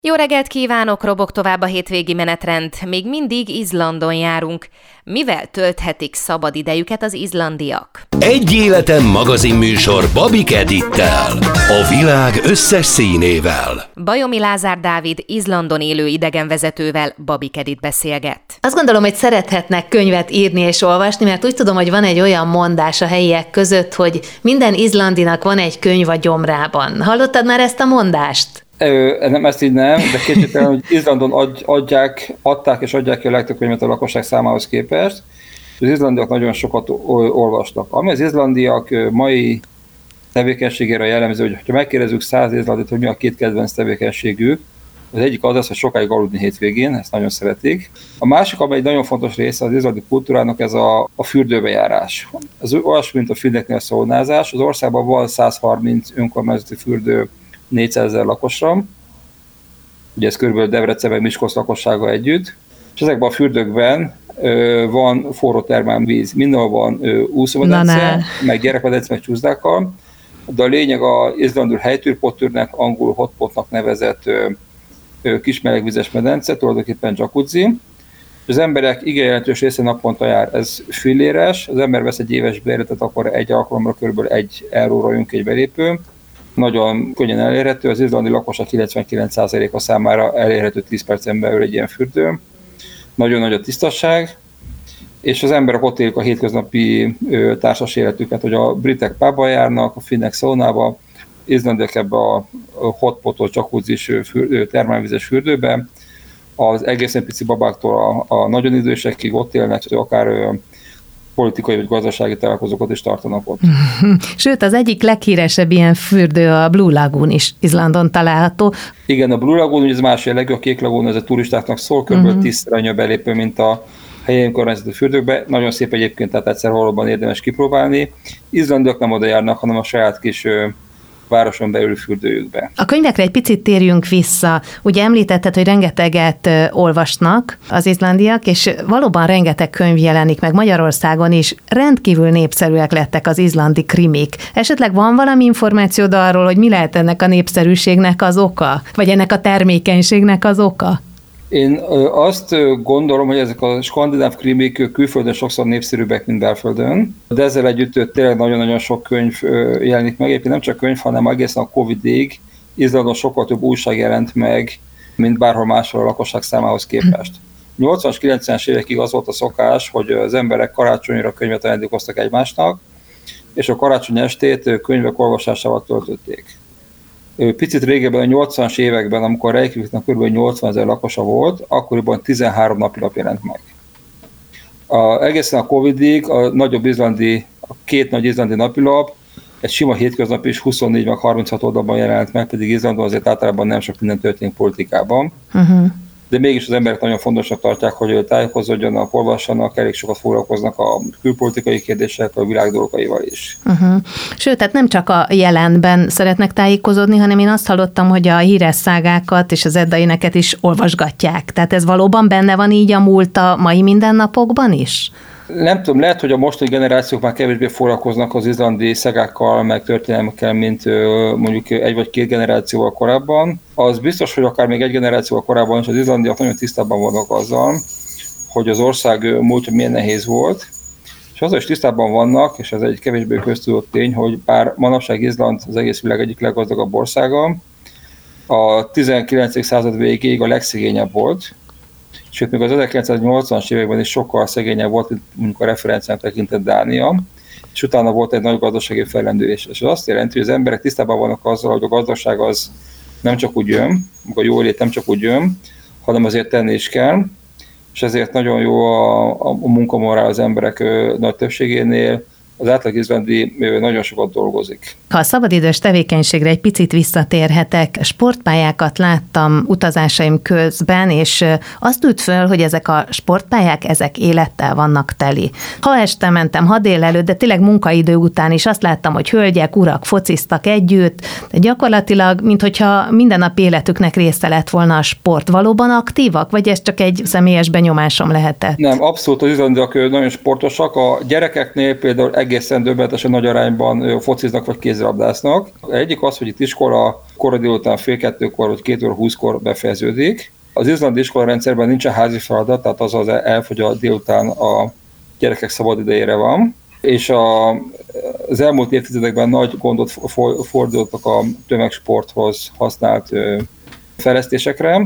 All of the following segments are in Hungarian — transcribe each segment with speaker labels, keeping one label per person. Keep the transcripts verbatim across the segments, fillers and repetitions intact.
Speaker 1: Jó reggelt kívánok, robog tovább a hétvégi menetrend. Még mindig Izlandon járunk. Mivel tölthetik szabad idejüket az izlandiak?
Speaker 2: Egy életen magazinműsor Babik Edittel. A világ összes színével.
Speaker 1: Bajomi Lázár Dávid Izlandon élő idegenvezetővel Babik Edit beszélget.
Speaker 3: Azt gondolom, hogy szerethetnek könyvet írni és olvasni, mert úgy tudom, hogy van egy olyan mondás a helyiek között, hogy minden izlandinak van egy könyv a gyomrában. Hallottad már ezt a mondást?
Speaker 4: Ö, nem, ezt így nem, de kétségtelen, hogy Izlandon adj, adják, adták és adják ki a legtöbb könyvet a lakosság számához képest. Az izlandiak nagyon sokat olvastak. Ami az izlandiak mai tevékenységére jellemző, hogy ha megkérdezzük száz izlandit, hogy mi a két kedvenc tevékenységük, az egyik az az, hogy sokáig aludni hétvégén, ezt nagyon szeretik. A másik, amely egy nagyon fontos része az izlandi kultúrának, ez a, a fürdőbejárás. Ez olyasmi, mint a fürdőknél a szaunázás. Az országban van száz harminc önkormányzati fürdő négyszázezer lakosra, ugye ez körülbelül Debrecen meg Miskolc lakossága együtt, és ezekben a fürdőkben ö, van forró termálvíz, mindenhol van ö, úszómedence, meg gyerekmedence, meg csúszdákkal, de a lényeg az izlandul helytűrpottűrnek, angolul hotpotnak nevezett ö, ö, kis melegvizes medence, tulajdonképpen jacuzzi, és az emberek igen jelentős része naponta jár, ez filléres, az ember vesz egy éves bérletet, akkor egy alkalomra körülbelül egy euróra jön egy belépő, nagyon könnyen elérhető, az izlandi lakosság kilencvenkilenc százaléka számára elérhető tíz percen belül egy ilyen fürdő. Nagyon nagy a tisztaság, és az emberek ott élik a hétköznapi ö, társas életüket, hogy a britek pubba járnak, a finnek szaunába, izlandiak ebbe a hotpotot, jacuzzi termálvizes fürdőbe, az egészen pici babáktól a, a nagyon idősekig ott élnek, akár ö, politikai vagy gazdasági találkozókat is tartanak ott.
Speaker 3: Sőt, az egyik leghíresebb ilyen fürdő a Blue Lagoon is Izlandon található.
Speaker 4: Igen, a Blue Lagoon, ugye ez más jellegű, a Kék Lagoon, ez a turistáknak szól, kb. Uh-huh. tízszer annyi a belépő, mint a helyi önkormányzati fürdőkbe. Nagyon szép egyébként, tehát egyszer valóban érdemes kipróbálni. Izlandiak nem oda járnak, hanem a saját kis városon belül fürdőjükbe.
Speaker 3: A könyvekre egy picit térjünk vissza. Ugye említetted, hogy rengeteget olvasnak az izlandiak, és valóban rengeteg könyv jelenik meg Magyarországon is. Rendkívül népszerűek lettek az izlandi krimik. Esetleg van valami információd arról, hogy mi lehet ennek a népszerűségnek az oka? Vagy ennek a termékenységnek az oka?
Speaker 4: Én azt gondolom, hogy ezek a skandináv krimik külföldön sokszor népszerűbbek, mint belföldön, de ezzel együtt tényleg nagyon-nagyon sok könyv jelenik meg. Egyébként nem csak könyv, hanem egészen a Covidig Izlandon sokkal több újság jelent meg, mint bárhol máshol a lakosság számához képest. nyolcvanas, kilencvenes évekig az volt a szokás, hogy az emberek karácsonyra könyvet ajándékoztak egymásnak, és a karácsony estét könyvek olvasásával töltötték. Picit régebben, a nyolcvanas években, amikor Reykjaviknak kb. nyolcvanezer lakosa volt, akkoriban tizenhárom napilap jelent meg. A, egészen a Covidig a nagyobb izlandi, a két nagy izlandi napilap, egy sima hétköznap is huszonnégy meg harminchat oldalban jelent meg, pedig Izlandon azért általában nem sok minden történik politikában. Uh-huh. De mégis az emberek nagyon fontosnak tartják, hogy tájékozódjanak, olvassanak, elég sokat foglalkoznak a külpolitikai kérdésekkel, a világ dolgaival is.
Speaker 3: Uh-huh. Sőt, tehát nem csak a jelenben szeretnek tájékozódni, hanem én azt hallottam, hogy a híres szágákat és az eddaineket is olvasgatják. Tehát ez valóban benne van így a múlt a mai mindennapokban is?
Speaker 4: Nem tudom, lehet, hogy a mostani generációk már kevésbé foglalkoznak az izlandi szegákkal, meg történelmekkel, mint mondjuk egy vagy két generációval korábban. Az biztos, hogy akár még egy generációval korábban is az izlandiak nagyon tisztában vannak azzal, hogy az ország múltja milyen nehéz volt, és azzal is tisztában vannak, és ez egy kevésbé köztudott tény, hogy bár manapság Izland az egész világ egyik leggazdagabb országa, a tizenkilencedik század végéig a legszegényebb volt, sőt, még az ezerkilencszáznyolcvanas években is sokkal szegényebb volt, mint mondjuk a referenciának tekintett Dánia, és utána volt egy nagy gazdasági fellendülés. És ez azt jelenti, hogy az emberek tisztában vannak azzal, hogy a gazdaság az nem csak úgy jön, a jólét nem csak úgy jön, hanem azért tenni is kell, és ezért nagyon jó a, a munkamorál az emberek ö, nagy többségénél. Az átlag izlandi nagyon sokat dolgozik.
Speaker 3: Ha a szabadidős tevékenységre egy picit visszatérhetek, sportpályákat láttam utazásaim közben, és azt tűnt föl, hogy ezek a sportpályák, ezek élettel vannak teli. Ha este mentem, ha délelőtt, de tényleg munkaidő után is azt láttam, hogy hölgyek, urak fociztak együtt, de gyakorlatilag, minthogyha minden nap életüknek része lett volna a sport. Valóban aktívak, vagy ez csak egy személyes benyomásom lehetett?
Speaker 4: Nem, abszolút az izlandiak nagyon sportosak. A gyerekeknél például egészen döbbenetesen nagy arányban fociznak vagy kézilabdáznak. Egyik az, hogy itt iskola kora délután fél kettőkor vagy két óra húszkor befejeződik. Az izlandi iskola rendszerben nincsen házi feladat, tehát az az elf, hogy a délután a gyerekek szabadidejére van, és a, az elmúlt évtizedekben nagy gondot fordítottak a tömegsporthoz használt fejlesztésekre.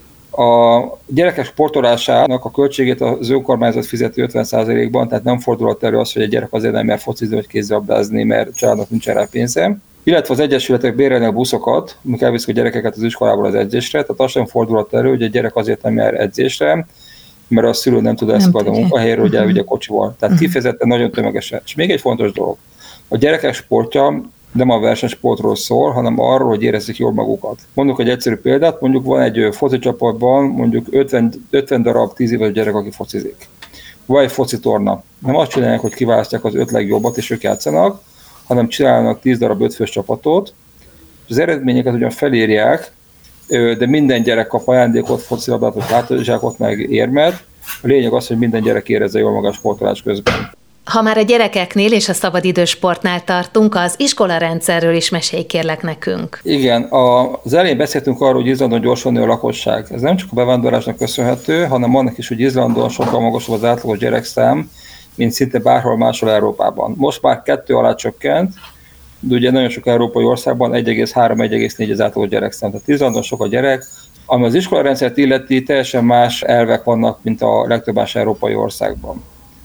Speaker 4: A gyerekek sportolásának a költségét az önkormányzat fizeti ötven százalékban, tehát nem fordulhat elő az, hogy egy gyerek azért nem mer focizni vagy kézilabdázni, mert családnak nincs rá pénze. Illetve az egyesületek bérelnek buszokat, amik elviszik a gyerekeket az iskolából az edzésre, tehát az sem fordulhat elő, hogy egy gyerek azért nem jár edzésre, mert a szülő nem tud elszakadni a munkahelyről, hogy elvigye kocsival. Tehát kifejezetten nagyon tömegesen. És még egy fontos dolog. A gyerekek sportja nem a versenysportról szól, hanem arról, hogy érezzék jól magukat. Mondjuk egy egyszerű példát, mondjuk van egy foci csapatban mondjuk ötven, ötven darab tíz éves gyerek, aki focizik. Vagy egy foci torna. Nem azt csinálják, hogy kiválasztják az öt legjobbat, és ők játszanak, hanem csinálnak tíz darab ötfős csapatot, és az eredményeket ugyan felírják, de minden gyerek kap ajándékot, focilabdát, vagy hátizsákot, meg érmet. A lényeg az, hogy minden gyerek érezze jól maga a sportolás közben.
Speaker 3: Ha már a gyerekeknél és a szabadidős sportnál tartunk, az iskolarendszerről is mesélj kérlek nekünk.
Speaker 4: Igen, az elején beszéltünk arról, hogy Izlandon gyorsan nő a lakosság. Ez nem csak a bevándorlásnak köszönhető, hanem annak is, hogy Izlandon sokkal magasabb az átlagos gyerekszám, mint szinte bárhol máshol Európában. Most már kettő alá csökkent, de ugye nagyon sok európai országban egy egész három - egy egész négy az átlagos gyerekszám. Tehát Izlandon sok a gyerek, ami az iskolarendszert illeti, teljesen más elvek vannak, mint a legtöbb más európai országban.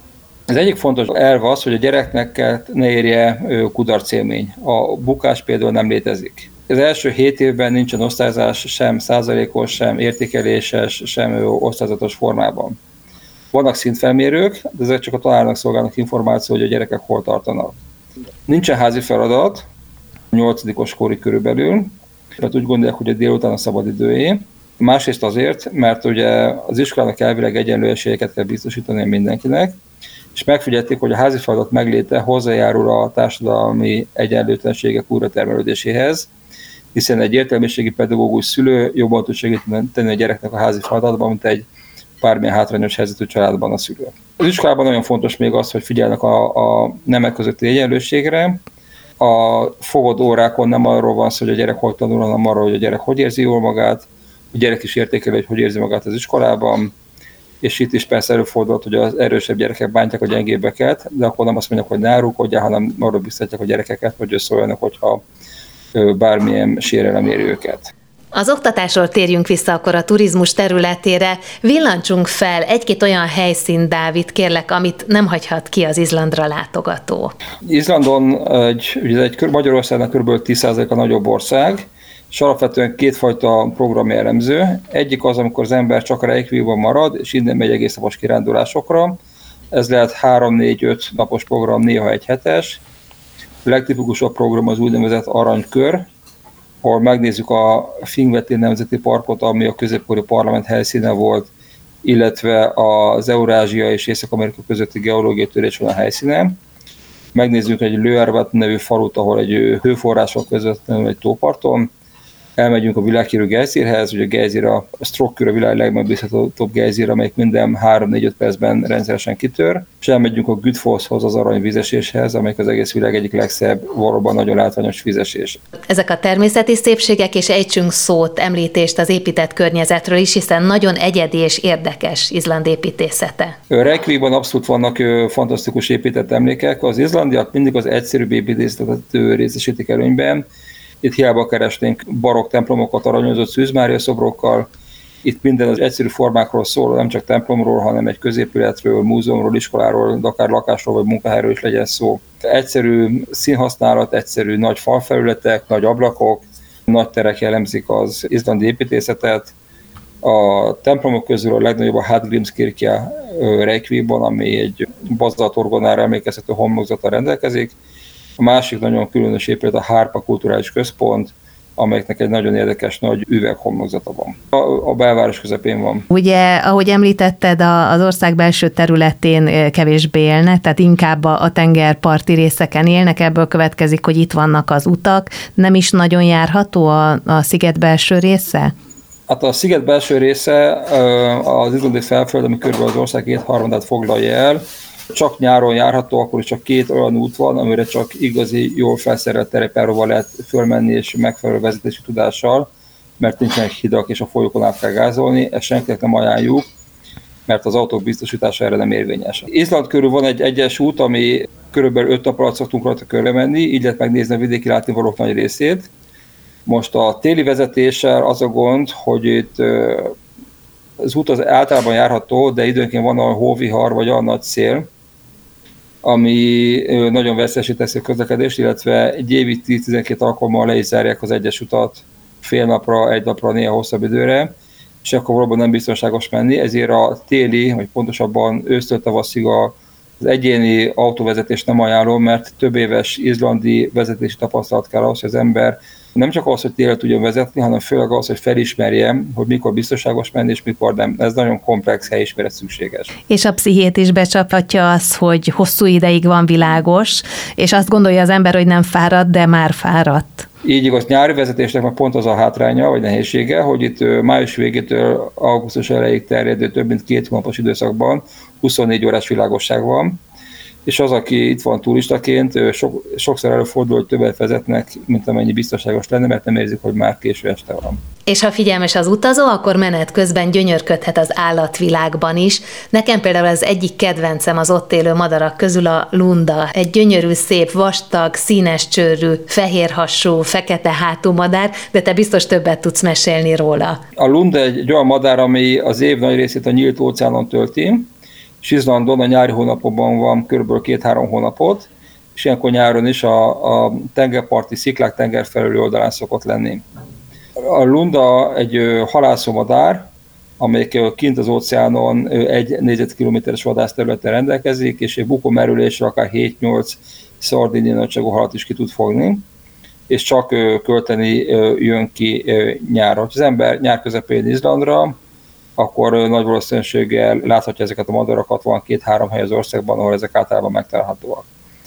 Speaker 4: Az egyik fontos elv az, hogy a gyereknek ne érje kudarc élmény. A bukás például nem létezik. Az első hét évben nincsen osztályzás sem százalékos, sem értékeléses, sem osztályzatos formában. Vannak szintfelmérők, de ezek csak a tanárnak szolgálnak információ, hogy a gyerekek hol tartanak. Nincsen házi feladat, nyolcadikos korig körülbelül, mert úgy gondolják, hogy a délután a szabadidőjé. Másrészt azért, mert ugye az iskolának elvileg egyenlő esélyeket kell biztosítani mindenkinek, és megfigyelték, hogy a házi feladat megléte hozzájárul a társadalmi egyenlőtlenségek újratermelődéséhez, hiszen egy értelmiségi pedagógus szülő jobban tud segíteni tenni a gyereknek a házi feladatban, mint egy bármilyen hátrányos helyzetű családban a szülő. Az iskolában nagyon fontos még az, hogy figyelnek a, a nemek közötti egyenlőségre. A fogott órákon nem arról van szó, hogy a gyerek hogy tanul, hanem arról, hogy a gyerek hogy érzi jól magát, a gyerek is értékelő, hogy hogy érzi magát az iskolában, és itt is persze előfordult, hogy az erősebb gyerekek bántják a gyengébbeket, de akkor nem azt mondják, hogy ne árulkodjál, hanem arról biztatják a gyerekeket, hogy szóljanak, hogyha bármilyen sérelem éri őket.
Speaker 3: Az oktatásról térjünk vissza akkor a turizmus területére. Villancsunk fel egy-két olyan helyszín, Dávid, kérlek, amit nem hagyhat ki az Izlandra látogató.
Speaker 4: Izlandon egy, ugye egy Magyarországnak kb. tíz százaléka nagyobb ország, és alapvetően kétfajta program jellemző. Egyik az, amikor az ember csak a Reykjavikban marad, és innen megy egész napos kirándulásokra. Ez lehet három négy öt napos program, néha egy hetes. A legtipikusabb program az úgynevezett aranykör, ahol megnézzük a Fingveti Nemzeti Parkot, ami a középkori parlament helyszíne volt, illetve az Eurázsia és Észak-Amerika közötti geológiai törés van a helyszíne. Megnézzük egy Lőervet nevű falut, ahol egy hőforrások között egy tóparton. Elmegyünk a világhírű gejzírhez, ugye a gejzír a Strokkur a világ legmegbízhatóbb gejzír, amelyik minden három négy öt percben rendszeresen kitör, és elmegyünk a Gullfosshoz, az aranyvízeséshez, amelyik az egész világ egyik legszebb, valóban nagyon látványos vízesés.
Speaker 3: Ezek a természeti szépségek, és ejtsünk szót, említést az épített környezetről is, hiszen nagyon egyedi és érdekes Izland építészete.
Speaker 4: Reykjavikban abszolút vannak fantasztikus épített emlékek. Az izlandiak mindig az egyszerűbb építészetet részesítik előnyben. Itt hiába keresnénk barokk templomokat aranyozott Szűz Mária szobrokkal. Itt minden az egyszerű formákról szól, nem csak templomról, hanem egy középületről, múzeumról, iskoláról, de akár lakásról vagy munkahelyről is legyen szó. Egyszerű színhasználat, egyszerű nagy falfelületek, nagy ablakok, nagy terek jellemzik az izlandi építészetet. A templomok közül a legnagyobb a Hallgrímskirkja Reykjavikban, ami egy bazaltorgonára emlékeztető homlokzattal rendelkezik. A másik nagyon különös épület a Hárpa Kulturális Központ, amelyeknek egy nagyon érdekes nagy üveghomlokzata van. A, a belváros közepén van.
Speaker 3: Ugye, ahogy említetted, az ország belső területén kevésbé élnek, tehát inkább a tengerparti részeken élnek, ebből következik, hogy itt vannak az utak. Nem is nagyon járható a, a sziget belső része?
Speaker 4: Hát a sziget belső része az izlandi felföld, ami körülbelül az ország kétharmadát foglalja el, csak nyáron járható, akkor csak két olyan út van, amire csak igazi, jól felszerelt terepjáróval lehet fölmenni és megfelelő vezetési tudással, mert nincsenek hidak és a folyókon át kell gázolni, ezt senkinek nem ajánljuk, mert az autók biztosítása erre nem érvényes. Izland körül van egy egyes út, ami körülbelül öt nap alatt szoktunk rajta körbe menni, így lehet megnézni a vidéki látnivalók nagy részét. Most a téli vezetéssel az a gond, hogy itt az út az általában járható, de időnként van a hóvihar vagy a nagy szél, ami nagyon veszélyesé teszi a közlekedést, illetve egy évig tíz-tizenkét alkalommal le is zárják az egyes utat fél napra, egy napra, néha hosszabb időre, és akkor valóban nem biztonságos menni, ezért a téli, vagy pontosabban ősztől tavaszig az egyéni autóvezetést nem ajánlom, mert több éves izlandi vezetési tapasztalat kell ahhoz, hogy az ember nem csak ahhoz, hogy télen tudjon vezetni, hanem főleg ahhoz, hogy felismerje, hogy mikor biztonságos menni, és mikor nem. Ez nagyon komplex helyismeret szükséges.
Speaker 3: És a pszichét is becsaphatja az, hogy hosszú ideig van világos, és azt gondolja az ember, hogy nem fáradt, de már fáradt.
Speaker 4: Így igaz, nyári vezetésnek már pont az a hátránya, vagy nehézsége, hogy itt május végétől augusztus elejéig terjedő több mint két hónapos időszakban huszonnégy órás világosság van, és az, aki itt van turistaként, sok, sokszor előfordul, hogy többet vezetnek, mint amennyi biztonságos lenne, mert nem érzik, hogy már késő este van.
Speaker 3: És ha figyelmes az utazó, akkor menet közben gyönyörködhet az állatvilágban is. Nekem például az egyik kedvencem az ott élő madarak közül a lunda. Egy gyönyörű, szép, vastag, színes csőrű, fehérhasú, fekete hátú madár, de te biztos többet tudsz mesélni róla.
Speaker 4: A lunda egy olyan madár, ami az év nagy részét a nyílt óceánon tölti, és Izlandon a nyári hónapokban van kb. két-három hónapot, és ilyenkor nyáron is a, a tengerparti sziklák tengerfelüli oldalán szokott lenni. A lunda egy halászómadár, amelyik kint az óceánon egy négyzetkilométeres vadászterületen rendelkezik, és egy bukomerülésre akár hét-nyolc szardini nagyságú halat is ki tud fogni, és csak költeni jön ki nyára. Ha az ember nyár közepén Izlandra, akkor nagy valószínűséggel láthatja ezeket a madarakat, van két-három hely az országban, ahol ezek általában megtalálhatóak.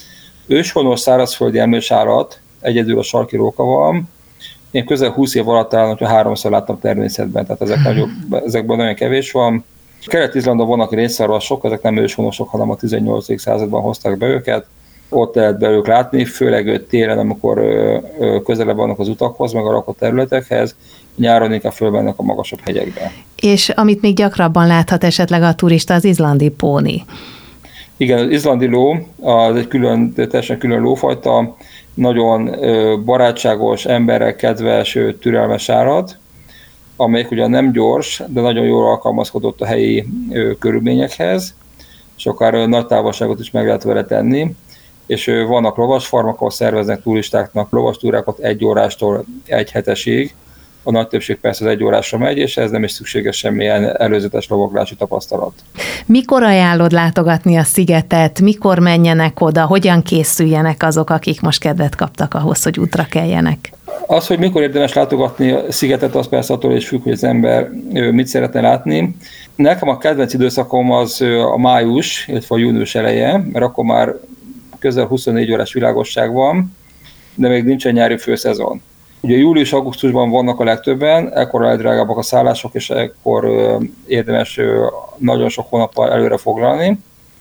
Speaker 4: Őshonos szárazföldi emlős állat, egyedül a sarki róka van. Én közel húsz év alatt talán, hogyha háromszor láttam természetben, tehát ezek nagyobb, ezekben nagyon kevés van. Kelet-Izlandon vannak rénszarvasok, ezek nem őshonosok, hanem a tizennyolcadik században hozták be őket. Ott lehet belőlük látni, főleg télen, amikor közelebb vannak az utakhoz, meg a lakott területekhez, nyáron inkább fölmennek a magasabb hegyekbe.
Speaker 3: És amit még gyakrabban láthat esetleg a turista, az izlandi póni.
Speaker 4: Igen, az izlandi ló, az egy külön, teljesen külön lófajta, nagyon barátságos, emberrel kedves, türelmes állat, amelyik ugyan nem gyors, de nagyon jól alkalmazkodott a helyi körülményekhez, és akár nagy távolságot is meg lehet vele tenni, és vannak lovasfarmak, ahol szerveznek turistáknak lovastúrákat egy órástól egy hetesig. A nagy többség persze az egy órásra megy, és ez nem is szükséges semmilyen előzetes lovaglási tapasztalat.
Speaker 3: Mikor ajánlod látogatni a szigetet? Mikor menjenek oda? Hogyan készüljenek azok, akik most kedvet kaptak ahhoz, hogy útra keljenek?
Speaker 4: Az, hogy mikor érdemes látogatni a szigetet, az persze attól is függ, hogy az ember mit szeretne látni. Nekem a kedvenc időszakom az a május, illetve a június eleje, mert akkor már közel huszonnégy órás világosság van, de még nincsen nyári főszezon. Ugye július-augusztusban vannak a legtöbben, ekkor a legdrágábbak a szállások, és ekkor érdemes nagyon sok hónappal előre foglalni.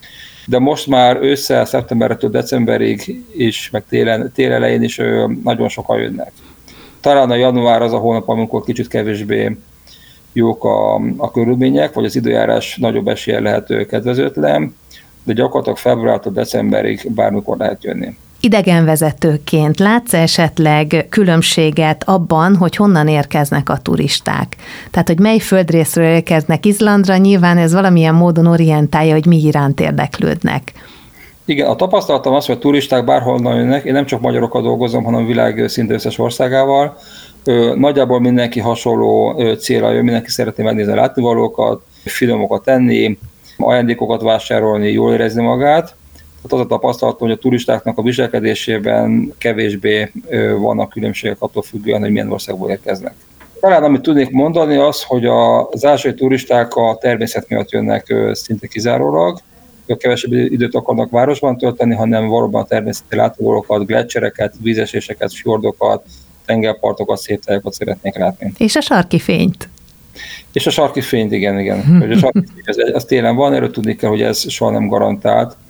Speaker 4: De most már ősszel, szeptembertől decemberig is, meg télen, tél elején is nagyon sokan jönnek. Talán a január az a hónap, amikor kicsit kevésbé jók a, a körülmények, vagy az időjárás nagyobb eséllyel lehet kedvezőtlen, de gyakorlatilag februártól decemberig bármikor lehet jönni.
Speaker 3: Idegenvezetőként látsz esetleg különbséget abban, hogy honnan érkeznek a turisták? Tehát, hogy mely földrészről érkeznek Izlandra, nyilván ez valamilyen módon orientálja, hogy mi iránt érdeklődnek.
Speaker 4: Igen, a tapasztalatom az, hogy a turisták bárhonnan jönnek, én nem csak magyarokkal dolgozom, hanem a világ szinte összes országával. Nagyjából mindenki hasonló célra jön, mindenki szeretné megnézni a látnivalókat, finomokat tenni, ajándékokat vásárolni, jól érezni magát. Tehát az a tapasztalatom, hogy a turistáknak a viselkedésében kevésbé vannak különbségek attól függően, hogy milyen országból érkeznek. Talán amit tudnék mondani az, hogy az ázsiai turisták a természet miatt jönnek szinte kizárólag, ők kevesebb időt akarnak városban tölteni, hanem valóban a természeti látnivalókat, gleccsereket, vízeséseket, fjordokat, tengerpartokat, szép tájakat szeretnék látni.
Speaker 3: És a sarki fényt.
Speaker 4: És a sarki fényt, igen, igen. A sarki fény, az, az télen van, erről tudni kell, hogy ez soha nem garantált.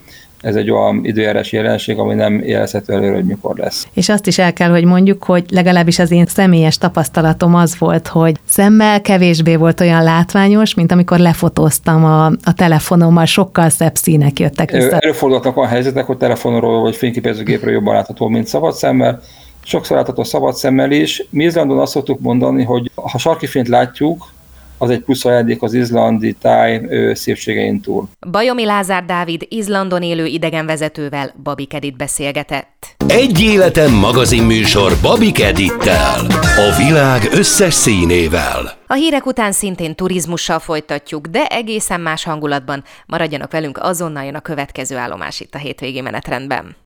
Speaker 4: ez egy olyan időjárás jelenség, ami nem jelezhető előre, hogy mikor lesz.
Speaker 3: És azt is el kell, hogy mondjuk, hogy legalábbis az én személyes tapasztalatom az volt, hogy szemmel kevésbé volt olyan látványos, mint amikor lefotóztam a, a telefonommal, sokkal szebb színek jöttek vissza.
Speaker 4: Előfordultak olyan helyzetek, hogy telefonról vagy fényképezőgépről jobban látható, mint szabad szemmel. Sokszor látható szabad szemmel is. Mi Izlandon azt szoktuk mondani, hogy ha sarki fényt látjuk, az egy plusz ajándék az izlandi táj szépségein túl.
Speaker 1: Bajomi Lázár Dávid Izlandon élő idegenvezetővel Babik Edit beszélgetett.
Speaker 2: Egy életen magazinműsor Babik Edittel, a világ összes színével.
Speaker 1: A hírek után szintén turizmussal folytatjuk, de egészen más hangulatban. Maradjanak velünk, azonnal jön a következő állomás itt a hétvégi menetrendben.